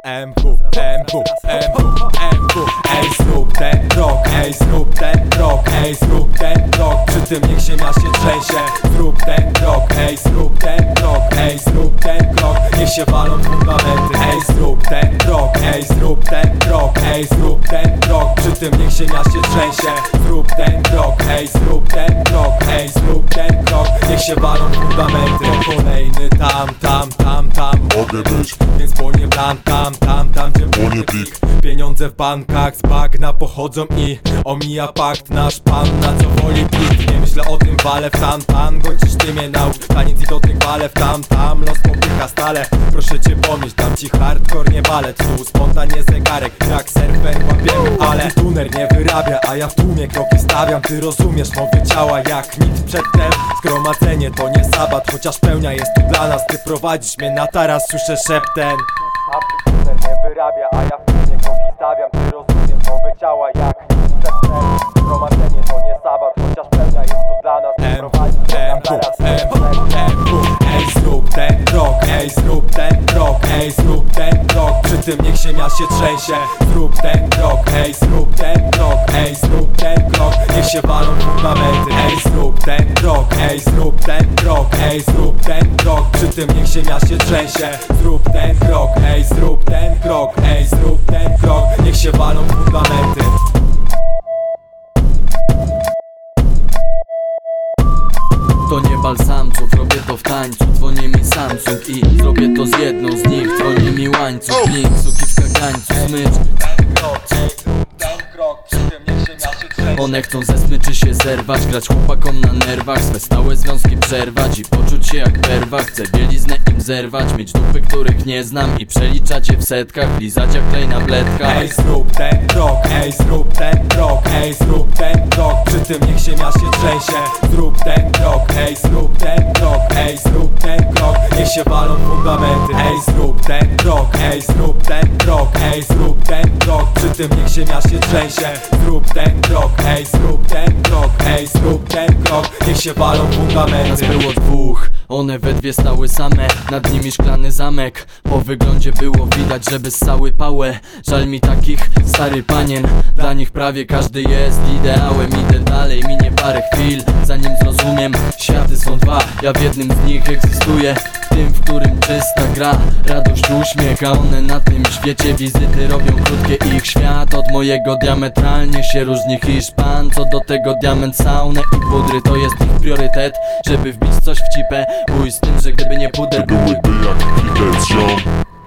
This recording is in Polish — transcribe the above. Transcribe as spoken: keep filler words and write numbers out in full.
M W, M W, M W, M W. Ej, zrób ten krok, ej, zrób ten krok, ej, zrób ten krok. Przy tym niech ziemia się trzęsie. Zrób ten krok, ej, zrób ten krok, ej, zrób ten krok. Niech się walą fundamenty. Ej, zrób ten krok, ej, zrób ten krok, ej, zrób ten krok. Przy tym niech ziemia się trzęsie. Zrób ten krok, ej, zrób ten krok, ej, zrób ten krok. Niech się walą fundamenty. To kolejny tam, tam, tam, tam Mogę być, więc płonie plan tam, tam, tam gdzie płonie plik. Pieniądze w bankach z bagna pochodzą i omija pakt nasz pan, na co woli plik. Nie myślę o tym, wale w tam, tango, dziś ty mnie naucz. Taniec i dotyk, wale w tam, tam, los popycha stale. Proszę cię pomyśl, dam ci hardcore, nie balet. Tu spontanie zegarek, jak surfer łapiemy, ale tuner nie wyrabia, a ja w tłumie kroki stawiam. Ty rozumiesz mowy ciała jak nic przedtem. Zgromadzenie to nie sabat, chociaż pełnia jest tu dla nas. Ty prowadzisz mnie na taras, słyszę szeptem. A tuner nie wyrabia, a ja w tłumie kroki stawiam. Ty rozumiesz mowy ciała jak nic przedtem. Zgromadzenie to nie sabat, chociaż pełnia jest tu dla nas. Ty prowadzisz mnie na taras, M W. Ej, zrób ten krok, ej, zrób ten krok, ej, zrób ten krok. Przy tym niech ziemia się trzęsie. Zrób ten krok, ej, zrób ten krok, ej, zrób ten krok. Niech się walą fundamenty. Ej, zrób ten krok, ej, zrób ten krok, ej, zrób ten krok. Przy tym niech ziemia się trzęsie. Zrób ten krok, ej, zrób ten krok, ej, zrób ten krok. Niech się walą fundamenty. To nie balsamców, robię to w tańcu. Dzwoni mi Samsung i zrobię to z jedną z nich. Dzwoni mi łańcuch, link, suki w kagańcu, smycz. One chcą ze smyczy się zerwać, grać chłopakom na nerwach, swe stałe związki przerwać i poczuć się jak perwa. Chcę bieliznę im zerwać, mieć dupy, których nie znam i przeliczać je w setkach, lizać jak klej na bledkach. Ej, zrób ten krok, ej, zrób ten krok, ej, zrób ten krok. Przy tym niech ziemia się trzęsie. Zrób ten krok, ej, zrób ten krok, ej, zrób ten krok. Niech się walą fundamenty. Ej, zrób ten krok, ej, zrób ten krok, ej, zrób ten krok. Przy tym niech ziemia się trzęsie. Zrób ten krok, ej, zrób ten krok, ej, zrób ten krok. Niech się walą fundamenty. Nas było dwóch, one we dwie stały same. Nad nimi szklany zamek. Po wyglądzie było widać, żeby ssały pałę. Żal mi takich, stary panien. Dla nich prawie każdy jest ideałem. Idę dalej, minie parę chwil, zanim zrozumiem. Światy są dwa, ja w jednym z nich egzystuję. W tym, w którym czysta gra, radość, uśmiech. A one na tym świecie wizyty robią krótkie. Ich świat od mojego diametralnie się różni. Hiszpan, co do tego diament, saunę i pudry. To jest ich priorytet, żeby wbić coś w cipę. Bój z tym, że gdyby nie puder, byłyby jak widać, ziom.